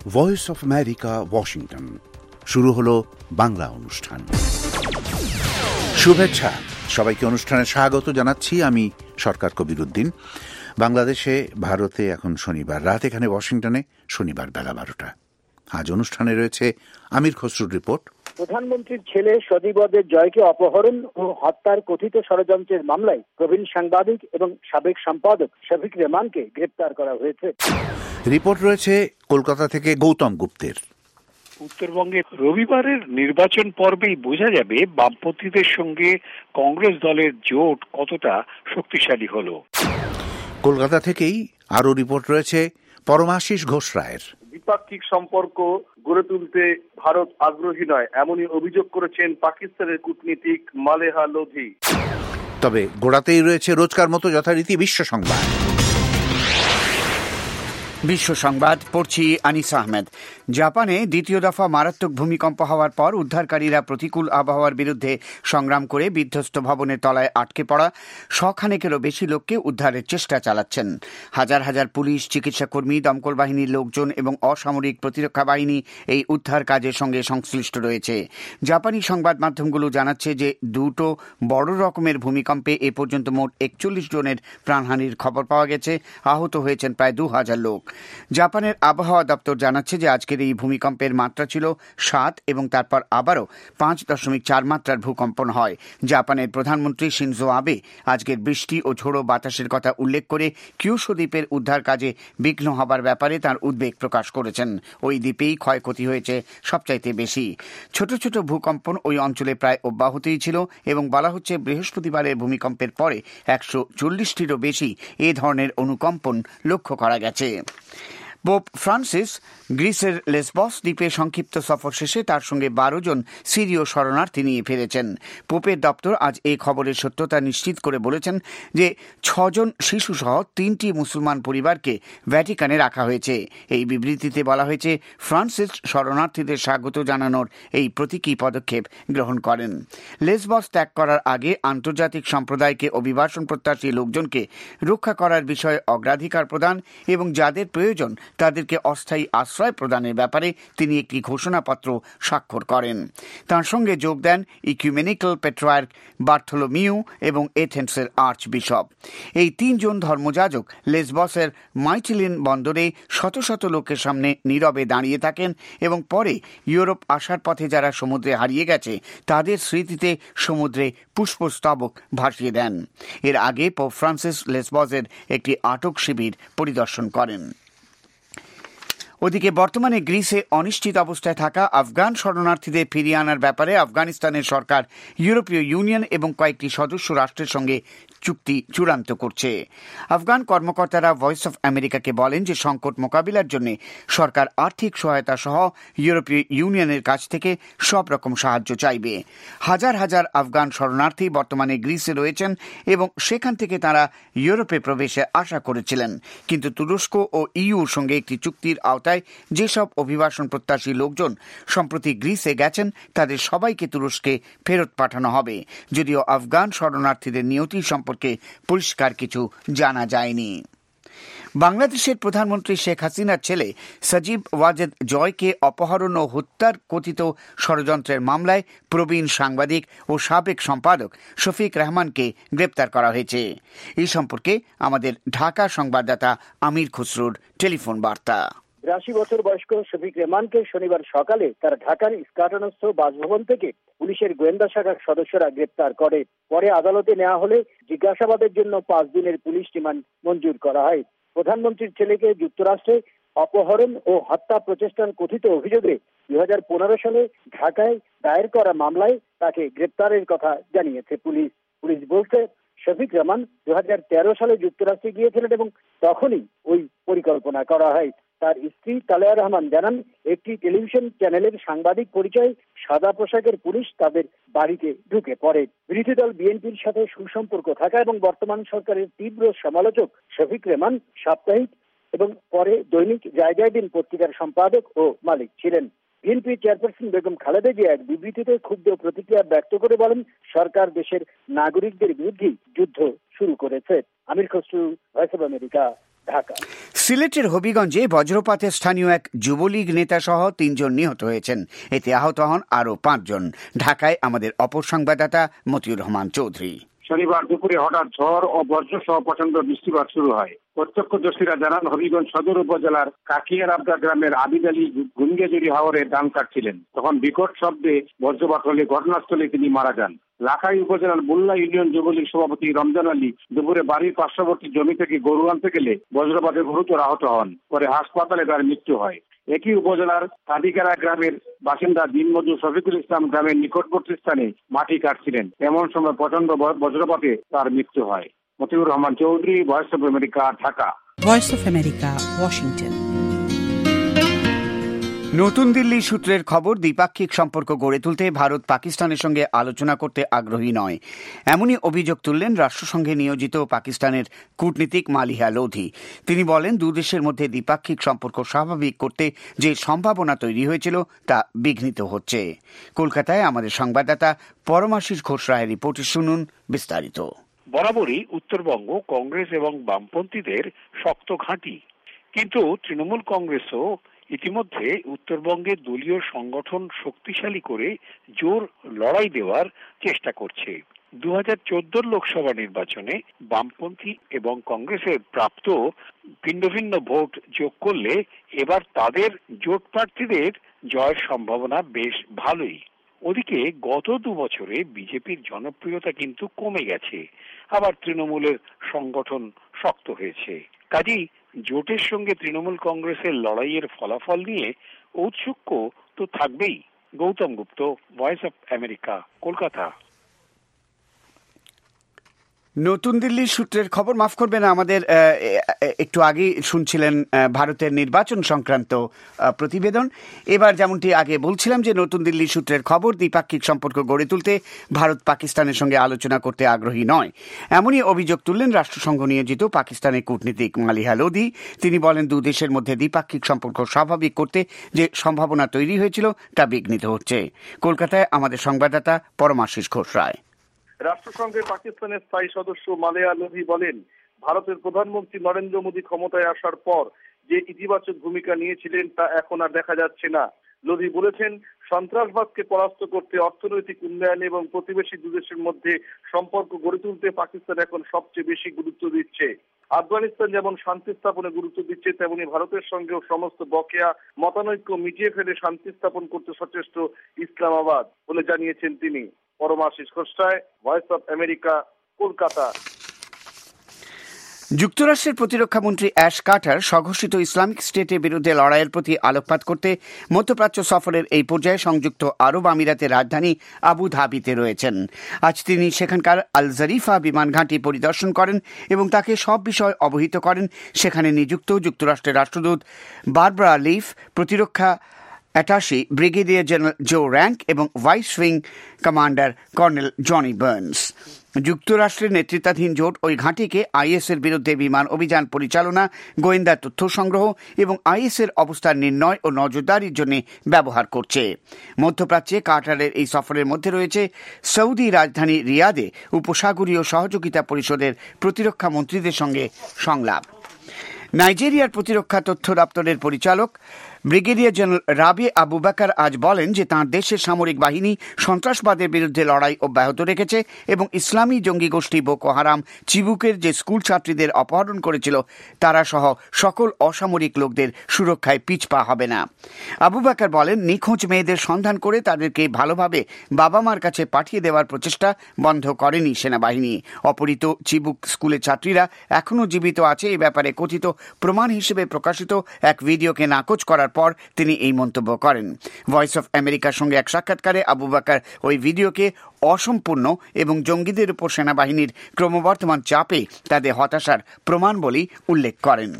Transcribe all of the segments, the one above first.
Voice of America, Washington. শুরু হলো বাংলা অনুষ্ঠান। শুভেচ্ছা সবাইকে, অনুষ্ঠানে স্বাগত জানাচ্ছি। আমি সরকার কবির উদ্দিন। বাংলাদেশে, ভারতে এখন শনিবার রাত, এখানে ওয়াশিংটনে শনিবার বেলা 12টা। আজ অনুষ্ঠানে রয়েছে আমির খসরুর রিপোর্ট। প্রধানমন্ত্রীর ছেলে সজীবদের জয়কে অপহরণ ও হত্যার কথিত ষড়যন্ত্রের মামলায় প্রবীণ সাংবাদিক এবং সাবেক সম্পাদক শফিক রেহমানকে গ্রেপ্তার করা হয়েছে। রিপোর্ট রয়েছে কলকাতা থেকে গৌতম গুপ্তের। উত্তরবঙ্গে রবিবারের নির্বাচন পর্বেই বোঝা যাবে বামপন্থীদের সঙ্গে কংগ্রেস দলের জোট কতটা শক্তিশালী হলো। কলকাতা থেকেই আরো রিপোর্ট রয়েছে পরমাশিস ঘোষ রায়ের। দ্বিপাক্ষিক সম্পর্ক গড়ে তুলতে ভারত আগ্রহী নয়, এমনই অভিযোগ করেছেন পাকিস্তানের কূটনীতিক মালেহা লোধি। তবে গোড়াতেই রয়েছে রোজকার মতো যথারীতি বিশ্ব সংবাদ। বিশ্ব সংবাদ পড়ছি আনিস আহমেদ। জাপানে দ্বিতীয় দফা মারাত্মক ভূমিকম্প হওয়ার পর উদ্ধারকারীরা প্রতিকূল আবহাওয়ার বিরুদ্ধে সংগ্রাম করে বিধ্বস্ত ভবনের তলায় আটকে পড়া শখানেকেরও বেশি লোককে উদ্ধারের চেষ্টা চালাচ্ছেন। হাজার হাজার পুলিশ, চিকিৎসাকর্মী, দমকল বাহিনীর লোকজন এবং অসামরিক প্রতিরক্ষা বাহিনী এই উদ্ধার কাজের সঙ্গে সংশ্লিষ্ট রয়েছে। জাপানি সংবাদ মাধ্যমগুলো জানাচ্ছে যে দুটো বড় রকমের ভূমিকম্পে এ পর্যন্ত মোট 41 জনের প্রাণহানির খবর পাওয়া গেছে। আহত হয়েছেন প্রায় 2000 লোক। জাপানের আবহাওয়া দপ্তর জানাচ্ছে যে আজকের এই ভূমিকম্পের মাত্রা ছিল 7 এবং তারপর আবারও 5.4 মাত্রার ভূকম্পন হয়। জাপানের প্রধানমন্ত্রী শিনজো আবে আজকের বৃষ্টি ও ঝোড়ো বাতাসের কথা উল্লেখ করে কিউশু দ্বীপের উদ্ধার কাজে বিঘ্ন হবার ব্যাপারে তার উদ্বেগ প্রকাশ করেছেন। ওই দ্বীপেই ক্ষয়ক্ষতি হয়েছে সবচাইতে বেশি। ছোট ছোট ভূকম্পন ওই অঞ্চলে প্রায় অব্যাহতই ছিল এবং বলা হচ্ছে বৃহস্পতিবারের ভূমিকম্পের পরে 140টিরও বেশি এ ধরনের অনুকম্পন লক্ষ্য করা গেছে। পোপ ফ্রান্সিস গ্রিসের লেসবস দ্বীপে সংক্ষিপ্ত সফর শেষে তার সঙ্গে 12 জন সিরীয় শরণার্থী নিয়ে ফিরেছেন। পোপের দপ্তর আজ এই খবরের সত্যতা নিশ্চিত করে বলেছেন যে 6 জন শিশুসহ 3টি মুসলমান পরিবারকে ভ্যাটিকানে রাখা হয়েছে। এই বিবৃতিতে বলা হয়েছে, ফ্রান্সিস শরণার্থীদের স্বাগত জানানোর এই প্রতীকী পদক্ষেপ গ্রহণ করেন। লেসবস ত্যাগ করার আগে আন্তর্জাতিক সম্প্রদায়কে অভিবাসন প্রত্যাশী লোকজনকে রক্ষা করার বিষয়ে অগ্রাধিকার প্রদান এবং যাদের প্রয়োজন তাদেরকে অস্থায়ী আশ্রয় প্রদানের ব্যাপারে তিনি একটি ঘোষণাপত্র স্বাক্ষর করেন। তার সঙ্গে যোগ দেন ইকুমেনিক্যাল পেট্রার্ক বার্থোলোমিউ এবং এথেন্সের আর্চ বিশপ। এই 3 জন ধর্মযাজক লেসবসের মাইটিলিন বন্দরে শত শত লোকের সামনে নীরবে দাঁড়িয়ে থাকেন এবং পরে ইউরোপ আসার পথে যারা সমুদ্রে হারিয়ে গেছে তাদের স্মৃতিতে সমুদ্রে পুষ্পস্তবক ভাসিয়ে দেন। এর আগে পোপ ফ্রান্সিস লেসবসের একটি আটক শিবির পরিদর্শন করেন। ওদিকে বর্তমানে গ্রিসে অনিশ্চিত অবস্থায় থাকা আফগান শরণার্থীদের ফিরিয়ে আনার ব্যাপারে আফগানিস্তানের সরকার ইউরোপীয় ইউনিয়ন এবং কয়েকটি সদস্য রাষ্ট্রের সঙ্গে চুক্তি চূড়ান্ত করছে। আফগান কর্মকর্তারা ভয়েস অফ আমেরিকাকে বলেন যে সংকট মোকাবিলার জন্য সরকার আর্থিক সহায়তা সহ ইউরোপীয় ইউনিয়নের কাছ থেকে সব রকম সাহায্য চাইবে। হাজার হাজার আফগান শরণার্থী বর্তমানে গ্রিসে রয়েছেন এবং সেখান থেকে তারা ইউরোপে প্রবেশে আশা করেছিলেন, কিন্তু তুরস্ক ও ইউর সঙ্গে একটি চুক্তির আওতায় যেসব অভিবাসন প্রত্যাশী লোকজন সম্প্রতি গ্রিসে গেছেন তাদের সবাইকে তুরস্কে ফেরত পাঠানো হবে, যদিও আফগান শরণার্থীদের নিয়তি সম্পর্কে পরিষ্কার কিছু জানা যায়নি। বাংলাদেশের প্রধানমন্ত্রী শেখ হাসিনার ছেলে সজীব ওয়াজেদ জয়কে অপহরণ ও হত্যার কথিত ষড়যন্ত্রের মামলায় প্রবীণ সাংবাদিক ও সাবেক সম্পাদক শফিক রেহমানকে গ্রেপ্তার করা হয়েছে। এই সম্পর্কে আমাদের ঢাকা সংবাদদাতা আমির খসরুর টেলিফোন বার্তা। 82 বছর বয়স্ক শফিক রেহমানকে শনিবার সকালে তার ঢাকার ইস্কাটনস্থ বাসভবন থেকে পুলিশের গোয়েন্দা শাখার সদস্যরা গ্রেপ্তার করে। পরে আদালতে নেওয়া হলে জিজ্ঞাসাবাদের জন্য 5 দিনের পুলিশ রিমান্ড মঞ্জুর করা হয়। প্রধানমন্ত্রীর ছেলেকে যুক্তরাষ্ট্রে অপহরণ ও হত্যা প্রচেষ্টার কথিত অভিযোগে 2015 সালে ঢাকায় দায়ের করা মামলায় তাকে গ্রেপ্তারের কথা জানিয়েছে পুলিশ। পুলিশ বলছে, শফিক রেহমান 2013 সালে যুক্তরাষ্ট্রে গিয়েছিলেন এবং তখনই ওই পরিকল্পনা করা হয়। তার স্ত্রী তালেয়া রহমান জানান, একটি টেলিভিশন চ্যানেলের সাংবাদিক পরিচয়ে সাদা পোশাকের পুলিশ তাদের বাড়িতে ঢুকে পড়ে। বিরোধী দল বিএনপির সাথে সুসম্পর্ক থাকা এবং বর্তমান সরকারের তীব্র সমালোচক শফিক রেহমান সাপ্তাহিক এবং পরে দৈনিক জায়গায় দিন পত্রিকার সম্পাদক ও মালিক ছিলেন। বিএনপি চেয়ারপারসন বেগম খালেদা জিয়া এক বিবৃতিতে ক্ষুব্ধ প্রতিক্রিয়া ব্যক্ত করে বলেন, সরকার দেশের নাগরিকদের বিরুদ্ধে যুদ্ধ শুরু করেছে। Amir Khasru, voice of America, Dhaka. সিলেটের হবিগঞ্জে বজ্রপাতে স্থানীয় এক যুবলীগ নেতা সহ ৩ জন নিহত হয়েছেন। এতে আহত হন আরও ৫ জন। ঢাকায় আমাদের অপর সংবাদদাতা মতিউর রহমান চৌধুরী। শনিবার দুপুরে হঠাৎ ঝড় ও বজ্র সহ প্রচন্ড বৃষ্টিপাত শুরু হয়। প্রত্যক্ষদর্শীরা জানান, হবিগঞ্জ সদর উপজেলার কাকিয়ার আবদা গ্রামের আবিদ আলী গুনগেজুরি হাওরে ধান কাটছিলেন। তখন বিকট শব্দে বজ্রপাত হলে ঘটনাস্থলে তিনি মারা যান। লাখাই উপজেলার বুল্লা ইউনিয়ন যুবলীগ সভাপতি রমজান আলী দুপুরে বাড়ির পার্শ্ববর্তী জমি থেকে গরু আনতে গেলে বজ্রপাতে গুরুতর আহত হন। পরে হাসপাতালে তার মৃত্যু হয়। একই উপজেলার কাদিকারা গ্রামের বাসিন্দা দিনমজুর শফিকুল ইসলাম গ্রামের নিকটবর্তী স্থানে মাটি কাটছিলেন। এমন সময় প্রচন্ড বজ্রপাতে তার মৃত্যু হয়। Motiur Rahman Chowdhury, voice of America, Dhaka. Voice of America, Washington. নতুন দিল্লি সূত্রের খবর, দ্বিপাক্ষিক সম্পর্ক গড়ে তুলতে ভারত পাকিস্তানের সঙ্গে আলোচনা করতে আগ্রহী নয়, এমনই অভিযোগ তুললেন রাষ্ট্রসংঘে নিয়োজিত পাকিস্তানের কূটনীতিক মালিহা লোধি। তিনি বলেন, দুদেশের মধ্যে দ্বিপাক্ষিক সম্পর্ক স্বাভাবিক করতে যে সম্ভাবনা তৈরি হয়েছিল তা বিঘ্নিত হচ্ছে। কলকাতায় আমাদের সংবাদদাতা পরমাশিস ঘোষ রায়ের রিপোর্টে শুনুন বিস্তারিত। বরাবরই উত্তরবঙ্গ কংগ্রেস এবং বামপন্থীদের শক্ত ঘাঁটি, কিন্তু তৃণমূল কংগ্রেসও ইতিমধ্যে উত্তরবঙ্গে দলীয় সংগঠন শক্তিশালী করে জোর লড়াই দেওয়ার চেষ্টা করছে। 2014 লোকসভা নির্বাচনে বামপন্থী এবং কংগ্রেসের প্রাপ্ত ভিন্ন ভিন্ন ভোট যোগ করলে এবার তাদের জোট প্রার্থীদের জয়ের সম্ভাবনা বেশ ভালোই। ওদিকে গত 2 বছরে বিজেপির জনপ্রিয়তা কিন্তু কমে গেছে, আবার তৃণমূলের সংগঠন শক্ত হয়েছে। কাজেই জোটের সঙ্গে তৃণমূল কংগ্রেসের লড়াইয়ের ফলাফল নিয়ে ঔৎসুক্য তো থাকবেই। Gautam Gupta, voice of America, Kolkata. নতুন দিল্লির সূত্রের খবর, মাফ করবেন, আমাদের একটু আগে শুনছিলেন ভারতের নির্বাচন সংক্রান্ত প্রতিবেদন। এবার যেমনটি আগে বলছিলাম যে নতুন দিল্লির সূত্রের খবর, দ্বিপাক্ষিক সম্পর্ক গড়ে তুলতে ভারত পাকিস্তানের সঙ্গে আলোচনা করতে আগ্রহী নয়, এমনই অভিযোগ তুললেন রাষ্ট্রসংঘ নিয়োজিত পাকিস্তানের কূটনীতিক মালিহা লোধি। তিনি বলেন, দুদেশের মধ্যে দ্বিপাক্ষিক সম্পর্ক স্বাভাবিক করতে যে সম্ভাবনা তৈরি হয়েছিল তা বিঘ্নিত হচ্ছে। কলকাতায় আমাদের সংবাদদাতা পরমাশিস ঘোষ রায়। রাষ্ট্রসংঘের পাকিস্তানের স্থায়ী সদস্য মালিহা লোধি বলেন, ভারতের প্রধানমন্ত্রী নরেন্দ্র মোদী ক্ষমতায় আসার পর যে ইতিবাচক ভূমিকা নিয়েছিলেন তা এখন আর দেখা যাচ্ছে না। লোধি বলেছেন, সন্ত্রাসবাদকে পরাস্ত করতে, অর্থনৈতিক উন্নয়ন এবং প্রতিবেশী দুদেশের মধ্যে সম্পর্ক গড়ে তুলতে পাকিস্তান এখন সবচেয়ে বেশি গুরুত্ব দিচ্ছে। আফগানিস্তান যেমন শান্তি স্থাপনে গুরুত্ব দিচ্ছে, তেমনি ভারতের সঙ্গেও সমস্ত বকেয়া মতানৈক্য মিটিয়ে ফেলে শান্তি স্থাপন করতে সচেষ্ট ইসলামাবাদ বলে জানিয়েছেন তিনি। Paramashis Ghosh, voice of America, Kolkata. যুক্তরাষ্ট্রের প্রতিরক্ষা মন্ত্রী অ্যাশ কার্টার স্বঘোষিত ইসলামিক স্টেটের বিরুদ্ধে লড়াইয়ের প্রতি আলোকপাত করতে মধ্যপ্রাচ্য সফরের এই পর্যায়ে সংযুক্ত আরব আমিরাতের রাজধানী আবু ধাবিতে রয়েছেন। আজ তিনি সেখানকার আল জারিফা বিমান ঘাঁটি পরিদর্শন করেন এবং তাকে সব বিষয় অবহিত করেন সেখানে নিযুক্ত যুক্তরাষ্ট্রের রাষ্ট্রদূত বারবারা লিফ, প্রতিরক্ষা attaché brigadier general Joe Rank এবং vice wing commander colonel Johnny Burns. যুক্তরাষ্ট্রের নেতৃত্বাধীন জোট ওই ঘাঁটিকে আইএসের বিরুদ্ধে বিমান অভিযান পরিচালনা, গোয়েন্দা তথ্য সংগ্রহ এবং আইএসের অবস্থান নির্ণয় ও নজরদারির জন্য ব্যবহার করছে। মধ্যপ্রাচ্যে কার্টারের এই সফরের মধ্যে রয়েছে সৌদি রাজধানী রিয়াদে উপসাগরীয় সহযোগিতা পরিষদের প্রতিরক্ষা মন্ত্রীদের সঙ্গে সংলাপ। নাইজেরিয়ার প্রতিরক্ষা তথ্য দপ্তরের পরিচালক ব্রিগেডিয়ার জেনারেল রাবি আবু বাকার আজ বলেন যে তাঁর দেশের সামরিক বাহিনী সন্ত্রাসবাদের বিরুদ্ধে লড়াই অব্যাহত রেখেছে এবং ইসলামী জঙ্গি গোষ্ঠী বোকো হারাম চিবুকের যে স্কুল ছাত্রীদের অপহরণ করেছিল তারা সহ সকল অসামরিক লোকদের সুরক্ষায় পিছপা হবে না। আবু বাকার বলেন, নিখোঁজ মেয়েদের সন্ধান করে তাদেরকে ভালোভাবে বাবা মার কাছে পাঠিয়ে দেওয়ার প্রচেষ্টা বন্ধ করেনি সেনাবাহিনী। অপহৃত চিবুক স্কুলের ছাত্রীরা এখনও জীবিত আছে এ ব্যাপারে কথিত প্রমাণ হিসেবে প্রকাশিত এক ভিডিওকে নাকচ করার পর তিনি এই মন্তব্য করেন। ভয়েস অফ আমেরিকার সঙ্গে এক সাক্ষাৎকারে আবু বাকার ওই ভিডিওকে অসম্পূর্ণ এবং জঙ্গিদের উপর সেনাবাহিনীর ক্রমবর্ধমান চাপে তাদের হতাশার প্রমাণ বলেই উল্লেখ করেন।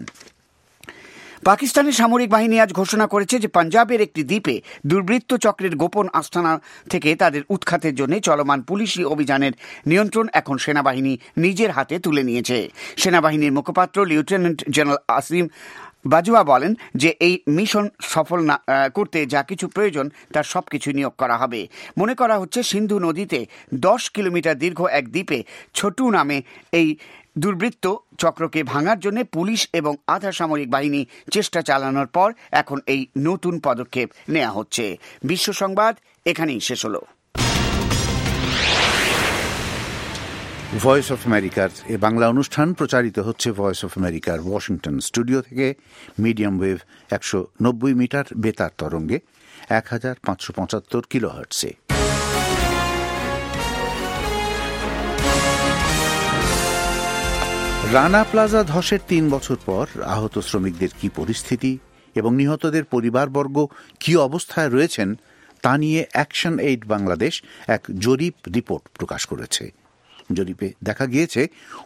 পাকিস্তানের সামরিক বাহিনী আজ ঘোষণা করেছে যে পাঞ্জাবের একটি দ্বীপে দুর্বৃত্ত চক্রের গোপন আস্তানা থেকে তাদের উৎখাতের জন্য চলমান পুলিশি অভিযানের নিয়ন্ত্রণ এখন সেনাবাহিনী নিজের হাতে তুলে নিয়েছে। সেনাবাহিনীর মুখপাত্র লেফটেন্যান্ট জেনারেল আসিম বাজওয়া বলেন যে এই মিশন সফল করতে যা কিছু প্রয়োজন তার সবকিছু নিয়োগ করা হবে। মনে করা হচ্ছে সিন্ধু নদীতে 10 কিলোমিটার দীর্ঘ এক দ্বীপে ছোটু নামে এই দুর্বৃত্ত চক্রকে ভাঙার জন্য পুলিশ এবং আধা সামরিক বাহিনী চেষ্টা চালানোর পর এখন এই নতুন পদক্ষেপ নেওয়া হচ্ছে। বিশ্ব সংবাদ এখানেই শেষ হলো। ভয়েস অফ আমেরিকার এ বাংলা অনুষ্ঠান প্রচারিত হচ্ছে ভয়েস অফ আমেরিকার ওয়াশিংটন স্টুডিও থেকে মিডিয়াম ওয়েভ 190 মিটার বেতার তরঙ্গে 1575 কিলোহার্টজে। রানা প্লাজা ধসের 3 বছর পর আহত শ্রমিকদের কি পরিস্থিতি এবং নিহতদের পরিবারবর্গ কি অবস্থায় রয়েছেন তা নিয়ে অ্যাকশন এইড বাংলাদেশ এক জরিপ রিপোর্ট প্রকাশ করেছে। জরিপে দেখা গিয়েছে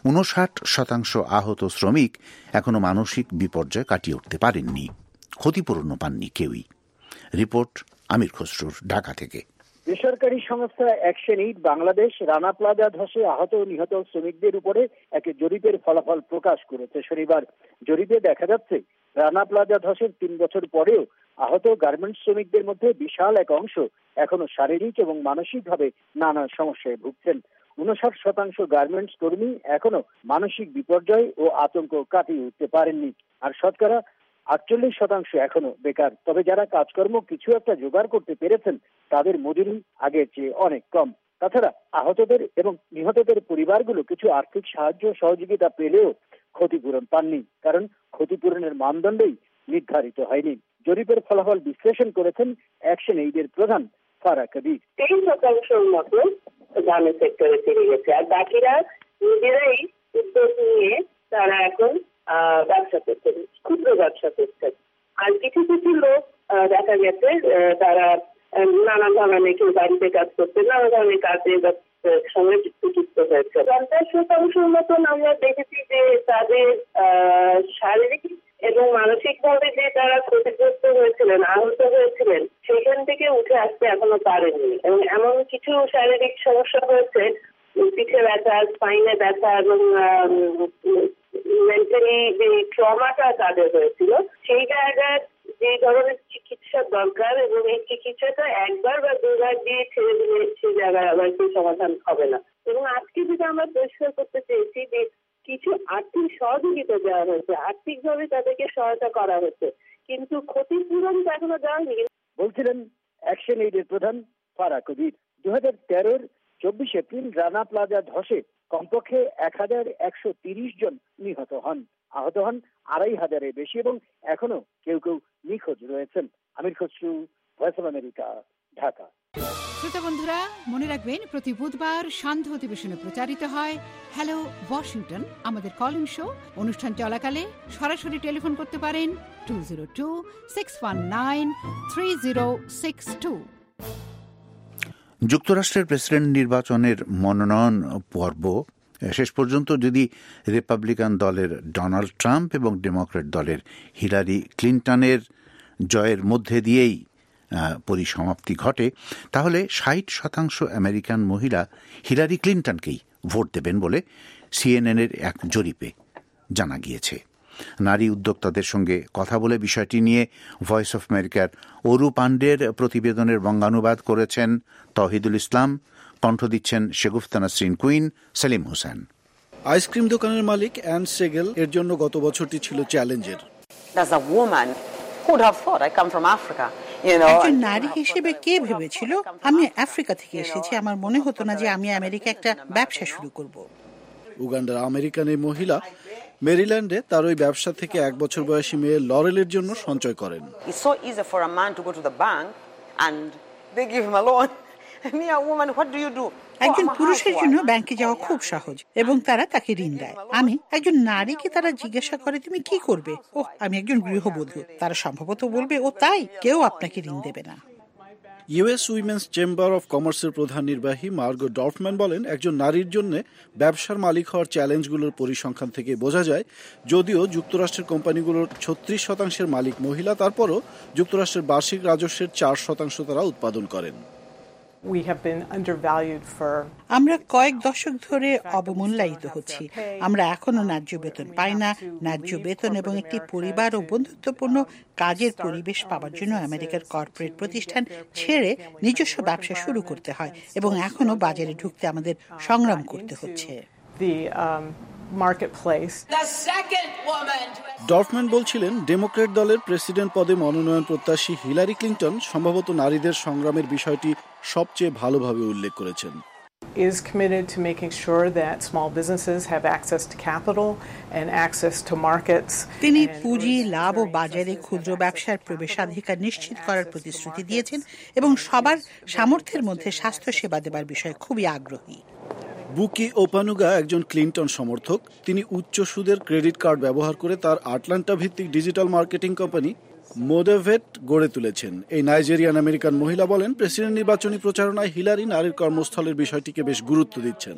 59% আহত শ্রমিক এখনো মানসিক বিপর্যয় কাটিয়ে উঠতে পারেননি, ক্ষতিপূরণও পাননি কেউই। রিপোর্ট আমির খসরুর, ঢাকা থেকে। বেসরকারি সংস্থা Action Aid Bangladesh Rana Plaza ধসে আহত ও নিহত শ্রমিকদের উপরে এক জরিপের ফলাফল প্রকাশ করেছে শনিবার। জরিপে দেখা যাচ্ছে রানা প্লাজা ধসের 3 বছর পরেও আহত গার্মেন্টস শ্রমিকদের মধ্যে বিশাল এক অংশ এখনো শারীরিক এবং মানসিকভাবে নানা সমস্যায় ভুগছেন। 59% গার্মেন্টস কর্মী এখনো মানসিক বিপর্যয় ও আতঙ্ক কাটিয়ে উঠতে পারেননি, আর শতকরা 48% এখনো বেকার। তবে যারা কাজকর্ম কিছু একটা জোগাড় করতে পেরেছেন তাদের মজুরি আগের চেয়ে অনেক কম। তাছাড়া আহতদের এবং নিহতদের পরিবারগুলো কিছু আর্থিক সাহায্য সহযোগিতা পেলেও ক্ষতিপূরণ পাননি, কারণ ক্ষতিপূরণের মানদণ্ডই নির্ধারিত হয়নি। জরিপের ফলাফল বিশ্লেষণ করেছেন অ্যাকশন এইডের প্রধান ফারা কবির। 30% মতো গ্রামের সেক্টরে ফিরে গেছে, আর বাকিরা নিজেরাই উদ্যোগ নিয়ে তারা এখন ব্যবসা করছেন, ক্ষুদ্র ব্যবসা করছেন। আর কিছু কিছু লোক দেখা গেছে তারা নানা ধরনের কেউ বাড়িতে কাজ করছে, নানা ধরনের কাজে সঙ্গে যুক্ত হয়েছে। 50% মতন আমরা দেখেছি যে তাদের শারীরিক এবং মানসিক ভাবে যে তারা ক্ষতিগ্রস্ত হয়েছিলেন, আহত হয়েছিলেন, সেখান থেকে উঠে আসতে এখনো পারেননি। এবং এমন কিছু শারীরিক সমস্যা হয়েছে, পিঠে ব্যথা, স্পাইনে ব্যথা এবং মেন্টালি যে ট্রমাটা তাদের হয়েছিল, সেই জায়গায় যে ধরনের চিকিৎসা দরকার এবং এই চিকিৎসাটা একবার বা দুবার দিয়ে ছেড়ে দিলে সেই জায়গায় আবার সেই সমাধান হবে না। এবং আজকে যেটা আমরা পরিষ্কার করতে চেয়েছি যে কিছু আর্থিক সহযোগিতা দেওয়া হয়েছে, আর্থিকভাবে তাদেরকে সহায়তা করা হয়েছে, কিন্তু ক্ষতিপূরণ এখনো দেওয়ানি, বলছিলেন অ্যাকশন এইডের প্রধান ফারা কবির। 2013-এর 24 এপ্রিল রানা প্লাজা ধসে কমপক্ষে 1130 জন নিহত হন, আহত হন 2500-এর বেশি এবং এখনো কেউ কেউ নিখোঁজ রয়েছেন। Amir Khasru, voice of America, Dhaka. শ্রোতা বন্ধুরা, মনে রাখবেন প্রতি বুধবার সান্ধ্য অধিবেশনে প্রচারিত হয় হ্যালো ওয়াশিংটন, আমাদের কল ইন শো। অনুষ্ঠান চলাকালে সরাসরি টেলিফোন করতে পারেন 202-619-3062। যুক্তরাষ্ট্রের প্রেসিডেন্ট নির্বাচনের মনোনয়ন পর্ব শেষ পর্যন্ত যদি রিপাবলিকান দলের ডোনাল্ড ট্রাম্প এবং ডেমোক্র্যাট দলের হিলারি ক্লিন্টনের জয়ের মধ্যে দিয়েই পরিসমাপ্তি ঘটে, তাহলে 60% আমেরিকান মহিলা হিলারি ক্লিন্টনকেই ভোট দেবেন বলে সিএনএনের এক জরিপে জানা গিয়েছে। নারী উদ্যোক্তাদের সঙ্গে কথা বলে বিষয়টি নিয়ে ভয়েস অফ আমেরিকার অরু পাণ্ডের প্রতিবেদনের বঙ্গানুবাদ করেছেন তৌহিদুল ইসলাম, কণ্ঠ দিচ্ছেন শেগুফতা নাসরিন কুইন, সেলিম হোসেন। আইসক্রিম দোকানের মালিক অ্যান সেগেল এর জন্য গত বছরটি ছিল চ্যালেঞ্জের। একজন নারী হিসেবে কে ভেবেছিল আমি আফ্রিকা থেকে এসেছি? আমার মনে হতো না যে আমি আমেরিকা একটা ব্যবসা শুরু করব। উগান্ডার আমেরিকান এই মহিলা মেরিল্যান্ডে তার ওই ব্যবসা থেকে 1 বছর বয়সী মেয়ে লরেলের জন্য সঞ্চয় করেন। একজন পুরুষের জন্য ব্যাংকে যাওয়া খুব সহজ এবং তারা তাকে ঋণ দেয়। আমি একজন নারীকে তারা জিজ্ঞাসা করে তুমি কি করবে? আমি একজন গৃহবধূ। তারা সম্ভবত বলবে ও তাই, কেউ আপনাকে ঋণ দেবে না। ইউএস উইমেন্স চেম্বার অফ কমার্সের প্রধান নির্বাহী মার্গো ডর্ফম্যান বলেন, একজন নারীর জন্য ব্যবসার মালিক হওয়ার চ্যালেঞ্জগুলোর পরিসংখ্যান থেকে বোঝা যায়, যদিও যুক্তরাষ্ট্রের কোম্পানিগুলোর 36% মালিক মহিলা, তারপরও যুক্তরাষ্ট্রের বার্ষিক রাজস্বের 4% তারা উৎপাদন করেন। আমরা কয়েক দশক ধরে অবমূল্যায়িত হচ্ছি। আমরা এখনো ন্যায্য বেতন পাই না। ন্যায্য বেতন এবং একটি পরিবার ও বন্ধুত্বপূর্ণ কাজের পরিবেশ পাওয়ার জন্য আমেরিকার কর্পোরেট প্রতিষ্ঠান ছেড়ে নিজস্ব ব্যবসা শুরু করতে হয় এবং এখনো বাজারে ঢুকতে আমাদের সংগ্রাম করতে হচ্ছে। the marketplace. ডরফম্যান বলছিলেন, ডেমোক্র্যাট দলের প্রেসিডেন্ট পদে মনোনয়ন প্রত্যাশী হিলারি ক্লিন্টন সম্ভবত নারীদের সংগ্রামের বিষয়টি সবচেয়ে ভালোভাবে উল্লেখ করেছেন। Is committed to making sure that small businesses have access to capital and access to markets. তিনি পুঁজি, লাভ ও বাজারে ক্ষুদ্র ব্যবসার প্রবেশাধিকার নিশ্চিত করার প্রতিশ্রুতি দিয়েছেন এবং সবার সামর্থ্যের মধ্যে স্বাস্থ্য সেবা দেবার বিষয়ে খুবই আগ্রহী। বুকি ওপানুগা একজন ক্লিন্টন সমর্থক। তিনি উচ্চ সুদের ক্রেডিট কার্ড ব্যবহার করে তার আটলান্টা ভিত্তিক ডিজিটাল মার্কেটিং কোম্পানি মোডেভেট গড়ে তুলেছেন। এই নাইজেরিয়ান আমেরিকান মহিলা বলেন, প্রেসিডেন্ট নির্বাচনী প্রচারণায় হিলারি নারীর কর্মস্থলের বিষয়টিকে বেশ গুরুত্ব দিচ্ছেন।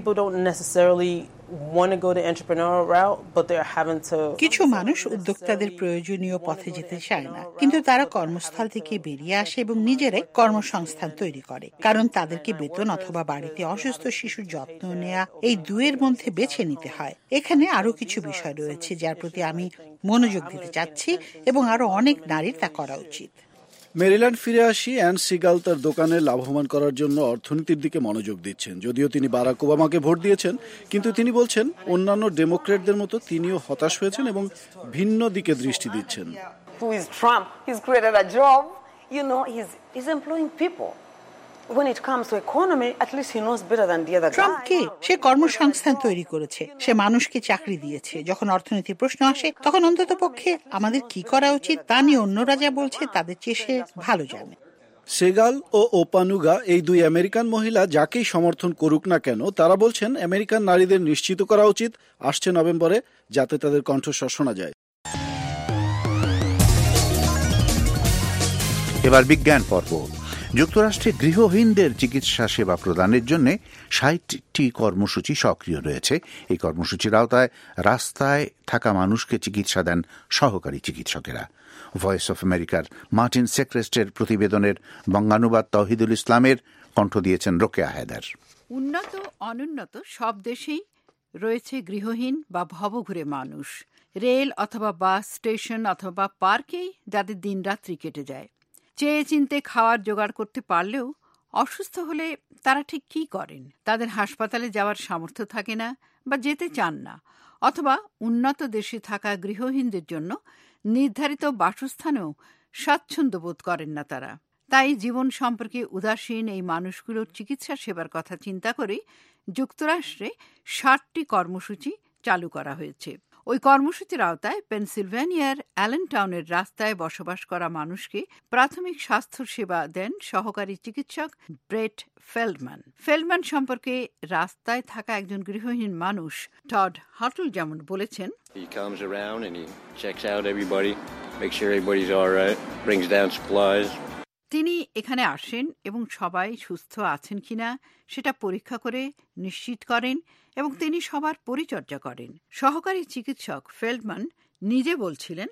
কিছু মানুষ উদ্যোক্তাদের প্রয়োজনীয় পথে যেতে চায় না, কিন্তু তারা কর্মস্থল থেকে বেরিয়ে আসে এবং নিজেরাই কর্মসংস্থান তৈরি করে, কারণ তাদেরকে বেতন অথবা বাড়িতে অসুস্থ শিশুর যত্ন নেওয়া এই দুয়ের মধ্যে বেছে নিতে হয়। এখানে আরো কিছু বিষয় রয়েছে যার প্রতি আমি মনোযোগ দিতে চাচ্ছি এবং আরো অনেক নারীর তা করা উচিত। মেরিল্যান্ড ফিরে আসি অ্যান সিগাল তার দোকানে লাভবান করার জন্য অর্থনীতির দিকে মনোযোগ দিচ্ছেন। যদিও তিনি বারাক ওবামাকে ভোট দিয়েছেন, কিন্তু তিনি বলছেন অন্যান্য ডেমোক্র্যাটদের মতো তিনিও হতাশ হয়েছেন এবং ভিন্ন দিকে দৃষ্টি দিচ্ছেন। ট্রাম্প কে? সে কর্মসংস্থান তৈরি করেছে, সে মানুষকে চাকরি দিয়েছে। যখন অর্থনীতির প্রশ্ন আসে তখন অন্তত পক্ষে আমাদের কি করা উচিত তা নিয়ে অন্যরা যা বলছে তাদের চেয়ে সে ভালো জানে। সেগাল ও ওপানুগা এই দুই আমেরিকান মহিলা যাকেই সমর্থন করুক না কেন, তারা বলছেন আমেরিকান নারীদের নিশ্চিত করা উচিত আসছে নভেম্বরে যাতে তাদের কণ্ঠস্বর শোনা যায়। এবার বিজ্ঞান পর্ব। যুক্তরাষ্ট্রে গৃহহীনদের চিকিৎসা সেবা প্রদানের জন্য ৬০টি কর্মসূচি সক্রিয় রয়েছে। এই কর্মসূচির আওতায় রাস্তায় থাকা মানুষকে চিকিৎসা দেন সহকারী চিকিৎসকেরা। ভয়েস অফ আমেরিকার মার্টিন সেক্রেস্টের প্রতিবেদনের বঙ্গানুবাদ তৌহিদুল ইসলামের কণ্ঠ দিয়েছেন রোকেয়া হায়দার। উন্নত অনুন্নত সব দেশেই রয়েছে গৃহহীন বা ভবঘুরে মানুষ। রেল অথবা বাস স্টেশন অথবা পার্কেই যাদের দিনরাত্রি কেটে যায়। চেয়ে চিনতে খাওয়ার জোগাড় করতে পারলেও অসুস্থ হলে তারা ঠিক কী করেন? তাদের হাসপাতালে যাওয়ার সামর্থ্য থাকে না বা যেতে চান না, অথবা উন্নত দেশে থাকা গৃহহীনদের জন্য নির্ধারিত বাসস্থানেও স্বাচ্ছন্দ্য বোধ করেন না তারা। তাই জীবন সম্পর্কে উদাসীন এই মানুষগুলোর চিকিৎসা সেবার কথা চিন্তা করে যুক্তরাষ্ট্রে ৬০টি কর্মসূচি চালু করা হয়েছে। ওই কর্মসূচির আওতায় পেনসিলভেনিয়ার অ্যালেনটাউনের রাস্তায় বসবাস করা মানুষকে প্রাথমিক স্বাস্থ্য সেবা দেন সহকারী চিকিৎসক ব্রেট ফেল্ডম্যান। ফেল্ডম্যান সম্পর্কে রাস্তায় থাকা একজন গৃহহীন মানুষ টড হাটল যেমন বলেছেন, তিনি এখানে আসেন এবং সবাই সুস্থ আছেন কিনা সেটা পরীক্ষা করে নিশ্চিত করেন এবং তিনি সবার পরিচর্যা করেন। সহকারী চিকিৎসক ফেল্ডম্যান নিজে বলছিলেন,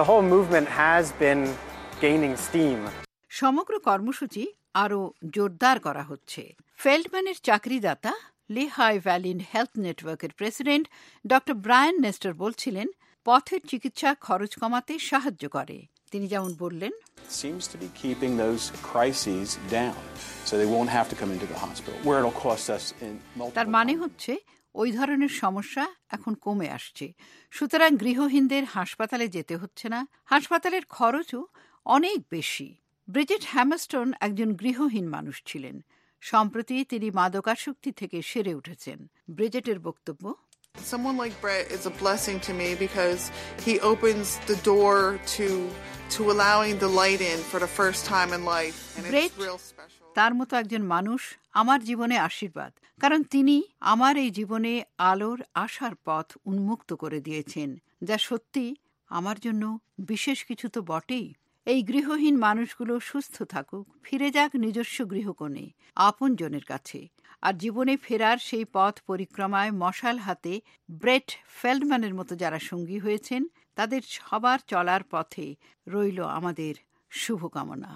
সমগ্র কর্মসূচি আরও জোরদার করা হচ্ছে। ফেল্ডম্যানের চাকরিদাতা লেহাই ভ্যালি হেলথ নেটওয়ার্কের প্রেসিডেন্ট ডক্টর ব্রায়ান নেস্টার বলছিলেন, পথের চিকিৎসা খরচ কমাতে সাহায্য করে। তিনি যেমন বললেন, seems to be keeping those crises down so they won't have to come into the hospital where it'll cost us in multiple. তার মানে হচ্ছে ওই ধরনের সমস্যা এখন কমে আসছে, সুতরাং গৃহহীনদের হাসপাতালে যেতে হচ্ছে না, হাসপাতালের খরচও অনেক বেশি। ব্রিজেট হ্যামারস্টোন একজন গৃহহীন মানুষ ছিলেন। সম্প্রতি তিনি মাদকাসক্তি থেকে সেরে উঠেছেন। ব্রিজেটের বক্তব্য, Someone like Brett is a blessing to me because he opens the door to allowing the light in for the first time in life, and it's real special. তার মতো একজন মানুষ আমার জীবনে আশীর্বাদ, কারণ তিনি আমার এই জীবনে আলোর আশার পথ উন্মুক্ত করে দিয়েছেন, যা সত্যি আমার জন্য বিশেষ কিছু তো বটেই। এই গৃহহীন মানুষগুলো সুস্থ থাকুক, ফিরে যাক নিজস্ব গৃহকোণে, আপনজনের কাছে। আর জীবনে ফেরার সেই পথ পরিক্রমায় মশাল হাতে ব্রেট ফেল্ডম্যানের মতো যারা সঙ্গী হয়েছেন, তাদের সবার চলার পথে রইল আমাদের শুভকামনা।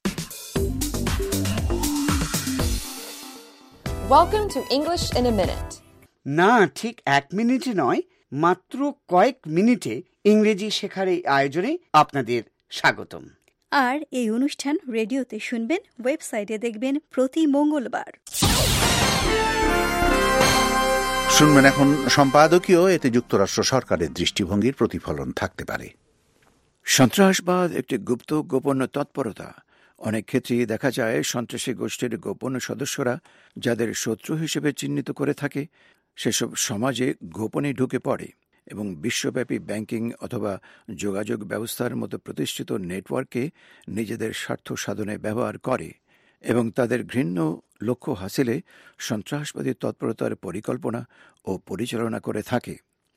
Welcome to English in a Minute. না, ঠিক 1 মিনিটে নয়, মাত্র কয়েক মিনিটে ইংরেজি শেখার এই আয়োজনে আপনাদের স্বাগতম। আর এই অনুষ্ঠান রেডিওতে শুনবেন, ওয়েবসাইটে দেখবেন প্রতি মঙ্গলবার। শুনবেন এখন সম্পাদকীয়, এতে যুক্তরাষ্ট্র সরকারের দৃষ্টিভঙ্গির প্রতিফলন থাকতে পারে। সন্ত্রাসবাদ একটি গুপ্ত গোপন তৎপরতা। অনেক ক্ষেত্রেই দেখা যায় সন্ত্রাসী গোষ্ঠীর গোপন সদস্যরা যাদের শত্রু হিসেবে চিহ্নিত করে থাকে সেসব সমাজে গোপনে ঢুকে পড়ে এবং বিশ্বব্যাপী ব্যাংকিং অথবা যোগাযোগ ব্যবস্থার মতো প্রতিষ্ঠিত নেটওয়ার্ককে নিজেদের স্বার্থ সাধনে ব্যবহার করে এবং তাদের ঘৃণ্য লক্ষ্য হাসিলে সন্ত্রাসবাদী তৎপরতার পরিকল্পনা ও পরিচালনা করে থাকে।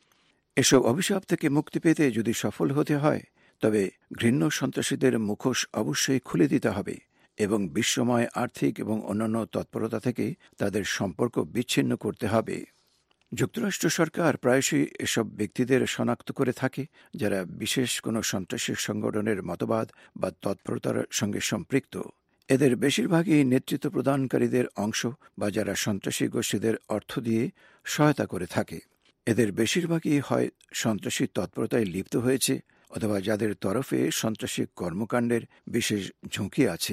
এসব অভিশাপ থেকে মুক্তি পেতে যদি সফল হতে হয় তবে ঘৃণ্য সন্ত্রাসীদের মুখোশ অবশ্যই খুলে দিতে হবে এবং বিশ্বময় আর্থিক এবং অন্যান্য তৎপরতা থেকে তাদের সম্পর্ক বিচ্ছিন্ন করতে হবে। যুক্তরাষ্ট্র সরকার প্রায়শই এসব ব্যক্তিদের শনাক্ত করে থাকে যারা বিশেষ কোনো সন্ত্রাসী সংগঠনের মতবাদ বা তৎপরতার সঙ্গে সম্পৃক্ত। এদের বেশিরভাগই নেতৃত্ব প্রদানকারীদের অংশ বা যারা সন্ত্রাসী গোষ্ঠীদের অর্থ দিয়ে সহায়তা করে থাকে। এদের বেশিরভাগই হয় সন্ত্রাসী তৎপরতায় লিপ্ত হয়েছে অথবা যাদের তরফে সন্ত্রাসী কর্মকাণ্ডের বিশেষ ঝুঁকি আছে।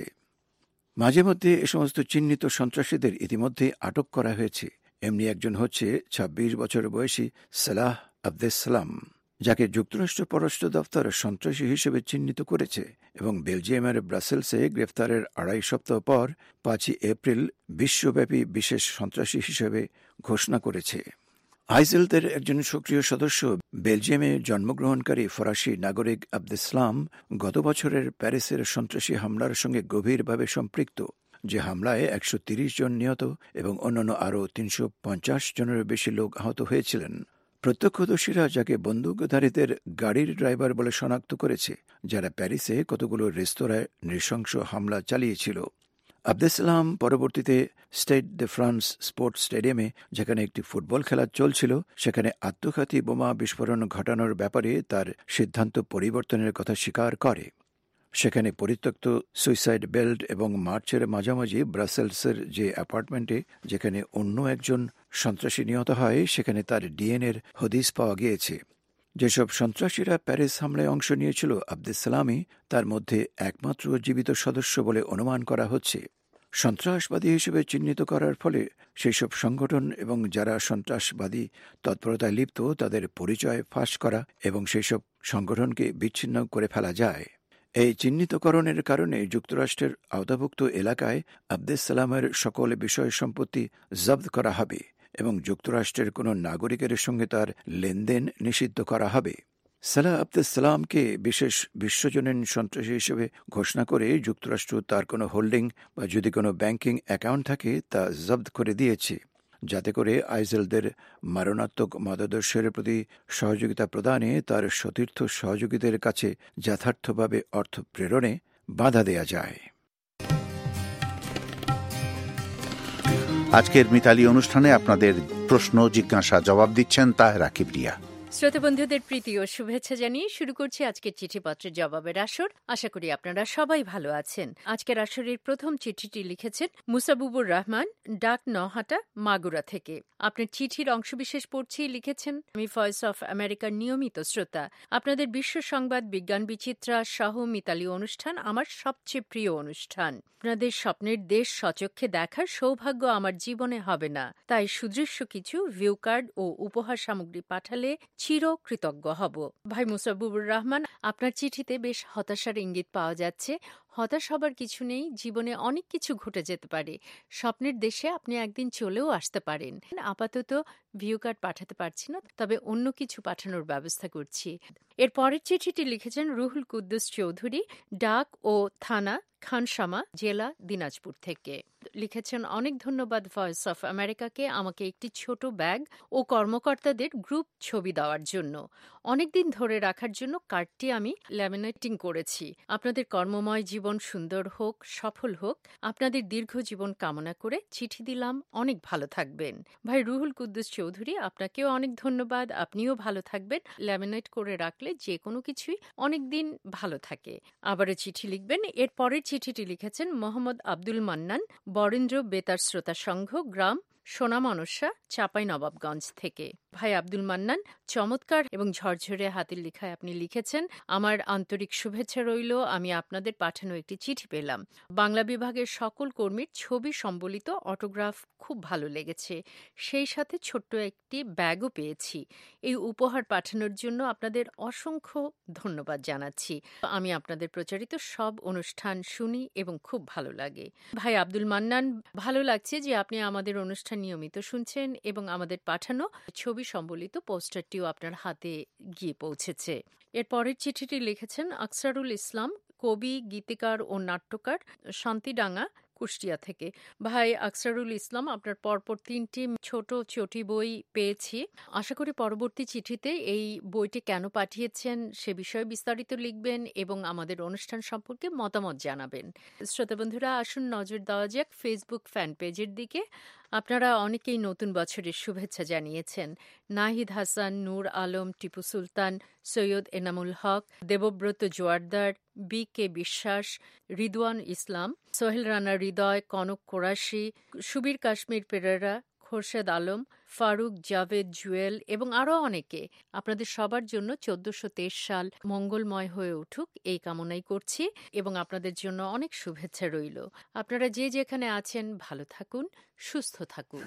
মাঝে মধ্যে এ সমস্ত চিহ্নিত সন্ত্রাসীদের ইতিমধ্যে আটক করা হয়েছে। এমনি একজন হচ্ছে ২৬ বছর বয়সী সালাহ আবদেসালাম, যাকে যুক্তরাষ্ট্র পররাষ্ট্র দপ্তর সন্ত্রাসী হিসেবে চিহ্নিত করেছে এবং বেলজিয়ামের ব্রাসেলসে গ্রেফতারের ২.৫ সপ্তাহ পর ৫ এপ্রিল বিশ্বব্যাপী বিশেষ সন্ত্রাসী হিসেবে ঘোষণা করেছে। আইজেলদের একজন সক্রিয় সদস্য বেলজিয়ামে জন্মগ্রহণকারী ফরাসি নাগরিক আবদেসালাম গত বছরের প্যারিসের সন্ত্রাসী হামলার সঙ্গে গভীরভাবে সম্পৃক্ত, যে হামলায় ১৩০ জন নিহত এবং অন্যান্য আরও ৩৫০ জনের বেশি লোক আহত হয়েছিলেন। প্রত্যক্ষদর্শীরা যাকে বন্দুকধারীদের গাড়ির ড্রাইভার বলে শনাক্ত করেছে, যারা প্যারিসে কতগুলো রেস্তোরাঁয় নৃশংস হামলা চালিয়েছিল। আবদেসালাম পরবর্তীতে স্টেড দে ফ্রান্স স্পোর্টস স্টেডিয়ামে, যেখানে একটি ফুটবল খেলা চলছিল, সেখানে আত্মঘাতী বোমা বিস্ফোরণ ঘটানোর ব্যাপারে তার সিদ্ধান্ত পরিবর্তনের কথা স্বীকার করে। সেখানে পরিত্যক্ত সুইসাইড বেল্ট এবং মার্চের মাঝামাঝি ব্রাসেলসের যে অ্যাপার্টমেন্টে যেখানে অন্য একজন সন্ত্রাসী নিহত হয়, সেখানে তার ডিএনএর হদিস পাওয়া গিয়েছে। যেসব সন্ত্রাসীরা প্যারিস হামলায় অংশ নিয়েছিল, আবদেসালামই তার মধ্যে একমাত্র জীবিত সদস্য বলে অনুমান করা হচ্ছে। সন্ত্রাসবাদী হিসেবে চিহ্নিত করার ফলে সেই সব সংগঠন এবং যারা সন্ত্রাসবাদী তৎপরতায় লিপ্ত তাদের পরিচয় ফাঁস করা এবং সেই সব সংগঠনকে বিচ্ছিন্ন করে ফেলা যায়। এই চিহ্নিতকরণের কারণে যুক্তরাষ্ট্রের আওতাভুক্ত এলাকায় আবদেসালামের সকল বিষয় সম্পত্তি জব্দ করা হবে এবং যুক্তরাষ্ট্রের কোনো নাগরিকের সঙ্গে তার লেনদেন নিষিদ্ধ করা হবে। সালাহ আবদেসালামকে বিশেষ বিশ্বজনীন সন্ত্রাসী হিসেবে ঘোষণা করে যুক্তরাষ্ট্র তার কোনো হোল্ডিং বা যদি কোনো ব্যাংকিং অ্যাকাউন্ট থাকে তা জব্দ করে দিয়েছে, যাতে করে আইজেলদের মারণাত্মক মতাদর্শের প্রতি সহযোগিতা প্রদানে তার সতীর্থ সহযোগীদের কাছে যথার্থভাবে অর্থ প্রেরণে বাধা দেয়া যায়। আজকের মিতালি অনুষ্ঠানে আপনাদের প্রশ্ন জিজ্ঞাসা জবাব দিচ্ছেন তাহেরা কিবরিয়া। শ্রোতা বন্ধুদের প্রীতি ও শুভেচ্ছা জানিয়ে শুরু করছি আজকের চিঠিপত্রের জবাবের আসর। আশা করি আপনারা সবাই ভালো আছেন। আজকের আসরের প্রথম চিঠিটি লিখেছেন মুসাবুবুর রহমান, ডাক নহাটা, মাগুরা থেকে। আপনার চিঠির অংশবিশেষ পড়ছি। লিখেছেন, আমি ভয়েস অফ আমেরিকার নিয়মিত শ্রোতা। আপনাদের বিশ্ব সংবাদ, বিজ্ঞান বিচিত্রা সহ মিতালি অনুষ্ঠান আমার সবচেয়ে প্রিয় অনুষ্ঠান। আপনাদের স্বপ্নের দেশ সচক্ষে দেখার সৌভাগ্য আমার জীবনে হবে না, তাই সুদৃশ্য কিছু ভিউ কার্ড ও উপহার সামগ্রী পাঠালে চির কৃতজ্ঞ হব। ভাই মুসাবুবুর রহমান, আপনার চিঠিতে বেশ হতাশার ইঙ্গিত পাওয়া যাচ্ছে। হতাশ হবার কিছু নেই, জীবনে অনেক কিছু ঘটে যেতে পারে। স্বপ্নের দেশে আপনি একদিন চলেও আসতে পারেন। আপাতত ভিউ কার্ড পাঠাতে পারছি না, তবে অন্য কিছু পাঠানোর ব্যবস্থা করছি। এর পরের চিঠিটি লিখেছেন রুহুল কুদ্দুস চৌধুরী, ডাক ও থানা খানসামা, জেলা দিনাজপুর থেকে। লিখেছেন, অনেক ধন্যবাদ ভয়েস অফ আমেরিকাকে আমাকে একটি ছোট ব্যাগ ও কর্মকর্তাদের গ্রুপ ছবি দেওয়ার জন্য। অনেকদিন ধরে রাখার জন্য কার্ডটি আমি ল্যামিনেটিং করেছি। আপনাদের কর্মময় জীবন সুন্দর হোক, সফল হোক। আপনাদের দীর্ঘ জীবন কামনা করে চিঠি দিলাম। অনেক ভালো থাকবেন। ভাই রুহুল কুদ্দুস চৌধুরী, আপনাকেও অনেক ধন্যবাদ। আপনিও ভালো থাকবেন। ল্যামিনেট করে রাখলে যে কোনো কিছুই অনেকদিন ভালো থাকে। আবারও চিঠি লিখবেন। এর পরের চিঠিটি লিখেছেন মোহাম্মদ আব্দুল মান্নান, বরেন্দ্র বেতার শ্রোতা সংঘ, গ্রাম সোনামনসা, চাঁপাইনবাবগঞ্জ থেকে। ভাই আব্দুল মান্নান, চমৎকার এবং ঝরঝরে হাতের লেখায় আপনি লিখেছেন, আমার আন্তরিক শুভেচ্ছা রইল। আমি আপনাদের পাঠানো একটি চিঠি পেলাম। বাংলা বিভাগের সকল কর্মীর ছবি সম্বলিত অটোগ্রাফ খুব ভালো লেগেছে। সেই সাথে ছোট্ট একটি ব্যাগও পেয়েছি। এই উপহার পাঠানোর জন্য আপনাদের অসংখ্য ধন্যবাদ জানাচ্ছি। আমি আপনাদের প্রচারিত সব অনুষ্ঠান শুনি এবং খুব ভালো লাগে। ভাই আব্দুল মান্নান, ভালো লাগছে যে আপনি আমাদের অনুষ্ঠান নিয়মিত শুনছেন এবং আমাদের পাঠানো ছবি সম্বলিত পোস্টারটিও আপনার হাতে গিয়ে পৌঁছেছে। এর পরের চিঠিটি লিখেছেন আকসারুল ইসলাম, কবি, গীতিকার ও নাট্যকার, শান্তিডাঙ্গা, কুষ্টিয়া থেকে। ভাই আকসারুল ইসলাম, আপনার পরপর 3টি ছোট চটি বই পেয়েছি। আশা করি পরবর্তী চিঠিতে এই বইটি কেন পাঠিয়েছেন সে বিষয়ে বিস্তারিত লিখবেন এবং আমাদের অনুষ্ঠান সম্পর্কে মতামত জানাবেন। শ্রোতা বন্ধুরা, আসুন নজর দেওয়া যাক ফেসবুক ফ্যান পেজের দিকে। আপনারা অনেকেই নতুন বছরের শুভেচ্ছা জানিয়েছেন। নাহিদ হাসান, নূর আলম, টিপু সুলতান, সৈয়দ এনামুল হক, দেবব্রত জোয়ারদার, BK বিশ্বাস, রিদওয়ান ইসলাম, সোহেল রানা হৃদয়, কনক কোরাশি, সুবীর কাশ্মীর পেরেরা, খোরশেদ আলম, ফারুক, জাভেদ, জুয়েল এবং আরও অনেকে। আপনাদের সবার জন্য 1423 সাল মঙ্গলময় হয়ে উঠুক এই কামনাই করছি এবং আপনাদের জন্য অনেক শুভেচ্ছা রইল। আপনারা যে যেখানে আছেন ভালো থাকুন, সুস্থ থাকুন।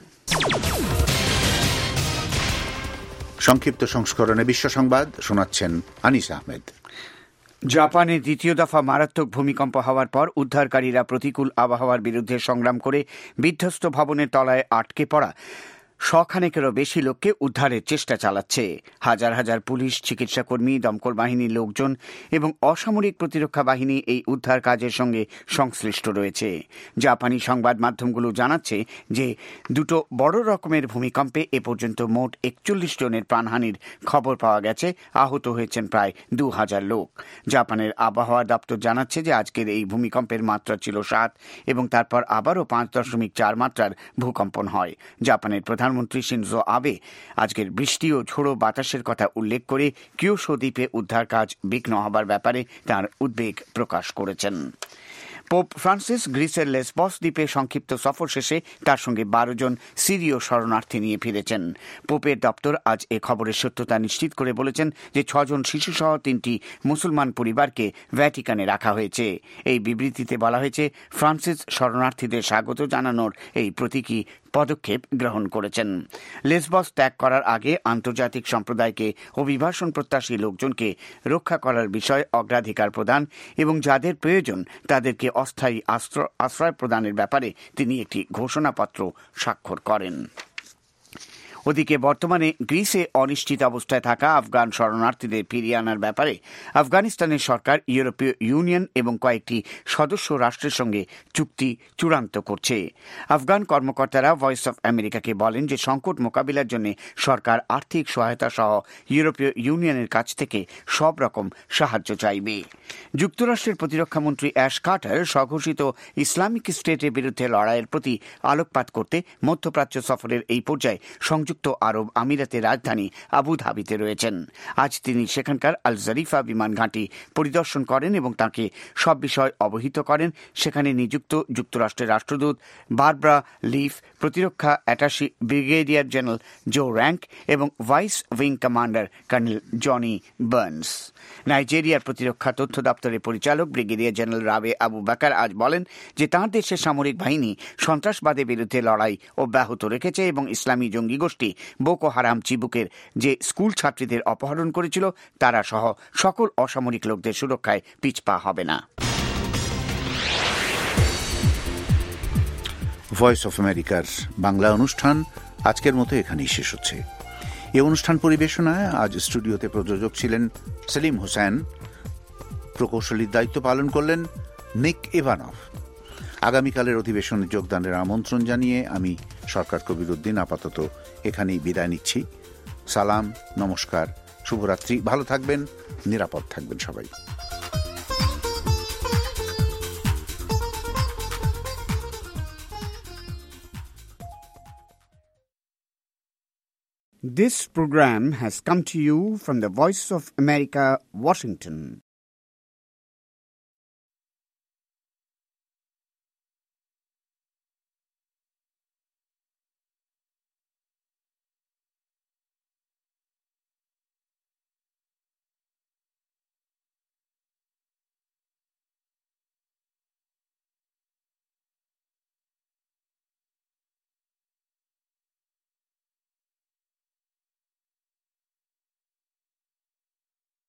সংক্ষিপ্ত সংস্করণে বিশ্ব সংবাদ শোনাচ্ছেন আনিস আহমেদ। জাপানে দ্বিতীয় দফা মারাত্মক ভূমিকম্প হওয়ার পর উদ্ধারকারীরা প্রতিকূল আবহাওয়ার বিরুদ্ধে সংগ্রাম করে বিধ্বস্ত ভবনের তলায় আটকে পড়া শখানেকেরও বেশি লোককে উদ্ধারের চেষ্টা চালাচ্ছে। হাজার হাজার পুলিশ, চিকিৎসাকর্মী, দমকল বাহিনীর লোকজন এবং অসামরিক প্রতিরক্ষা বাহিনী এই উদ্ধার কাজের সঙ্গে সংশ্লিষ্ট রয়েছে। জাপানি সংবাদ মাধ্যমগুলো জানাচ্ছে যে দুটো বড় রকমের ভূমিকম্পে এ পর্যন্ত মোট 41 জনের প্রাণহানির খবর পাওয়া গেছে। আহত হয়েছেন প্রায় 2000 লোক। জাপানের আবহাওয়া দপ্তর জানাচ্ছে যে আজকের এই ভূমিকম্পের মাত্রা ছিল 7 এবং তারপর আবারও 5.4 মাত্রার ভূকম্পন হয়। জাপানের প্রধানমন্ত্রী শিনজো আবে আজকের বৃষ্টি ও ঝোড়ো বাতাসের কথা উল্লেখ করে কিয়োটো দ্বীপে উদ্ধার কাজ বিঘ্ন হবার ব্যাপারে তার উদ্বেগ প্রকাশ করেছেন। পোপ ফ্রান্সিস গ্রিসের লেসবস দ্বীপে সংক্ষিপ্ত সফর শেষে তার সঙ্গে 12 জন সিরীয় শরণার্থী নিয়ে ফিরেছেন। পোপের দপ্তর আজ এ খবরের সত্যতা নিশ্চিত করে বলেছেন যে 6 জন শিশুসহ 3টি মুসলমান পরিবারকে ভ্যাটিকানে রাখা হয়েছে। এই বিবৃতিতে বলা হয়েছে, ফ্রান্সিস শরণার্থীদের স্বাগত জানানোর এই প্রতীকী পদক্ষেপ গ্রহণ করেছেন। লেসবস ত্যাগ করার আগে আন্তর্জাতিক সম্প্রদায়কে অভিবাসন প্রত্যাশী লোকজনকে রক্ষা করার বিষয়ে অগ্রাধিকার প্রদান এবং যাদের প্রয়োজন তাদেরকে অস্থায়ী আশ্রয় প্রদানের ব্যাপারে তিনি একটি ঘোষণাপত্র স্বাক্ষর করেন। ওদিকে বর্তমানে গ্রিসে অনিশ্চিত অবস্থায় থাকা আফগান শরণার্থীদের ফিরিয়ে আনার ব্যাপারে আফগানিস্তানের সরকার ইউরোপীয় ইউনিয়ন এবং কয়েকটি সদস্য রাষ্ট্রের সঙ্গে চুক্তি চূড়ান্ত করছে। আফগান কর্মকর্তারা ভয়েস অফ আমেরিকাকে বলেন যে সংকট মোকাবিলার জন্য সরকার আর্থিক সহায়তা সহ ইউরোপীয় ইউনিয়নের কাছ থেকে সব রকম সাহায্য চাইবে। যুক্তরাষ্ট্রের প্রতিরক্ষামন্ত্রী অ্যাশ কার্টার স্বঘোষিত ইসলামিক স্টেটের বিরুদ্ধে লড়াইয়ের প্রতি আলোকপাত করতে মধ্যপ্রাচ্য সফরের এই পর্যায়ে সংযুক্ত আরব আমিরাতের রাজধানী আবু ধাবিতে রয়েছেন। আজ তিনি সেখানকার আল জারিফা বিমান ঘাঁটি পরিদর্শন করেন এবং তাকে সব বিষয় অবহিত করেন। সেখানে নিযুক্ত যুক্তরাষ্ট্রের রাষ্ট্রদূত বারবারা লিফ, প্রতিরক্ষা attaché brigadier general Joe Rank এবং vice wing commander colonel Johnny Burns. নাইজেরিয়ার প্রতিরক্ষা তথ্য দপ্তরের পরিচালক ব্রিগেডিয়ার জেনারেল রাবে আবু বাকার আজ বলেন যে তাঁর দেশের সামরিক বাহিনী সন্ত্রাসবাদের বিরুদ্ধে লড়াই অব্যাহত রেখেছে এবং ইসলামী জঙ্গি গোষ্ঠী বোকো হারাম চিবুকের যে স্কুল ছাত্রীদের অপহরণ করেছিল তারা সহ সকল অসামরিক লোকদের সুরক্ষায় পিছপা হবে না। ভয়েস অফ আমেরিকার বাংলা অনুষ্ঠান আজকের মতো এখানেই শেষ হচ্ছে। এই অনুষ্ঠান পরিবেশনায় আজ স্টুডিওতে প্রযোজক ছিলেন সেলিম হোসেন, প্রকৌশলীর দায়িত্ব পালন করলেন নিক ইভানভ। আগামীকালের অধিবেশনে যোগদানের আমন্ত্রণ জানিয়ে আমি সরকার কবিরউদ্দিন আপাতত এখানেই বিদায় নিচ্ছি। সালাম, নমস্কার, শুভরাত্রি। ভালো থাকবেন, নিরাপদ থাকবেন সবাই। This program has come to you from the Voice of America, Washington.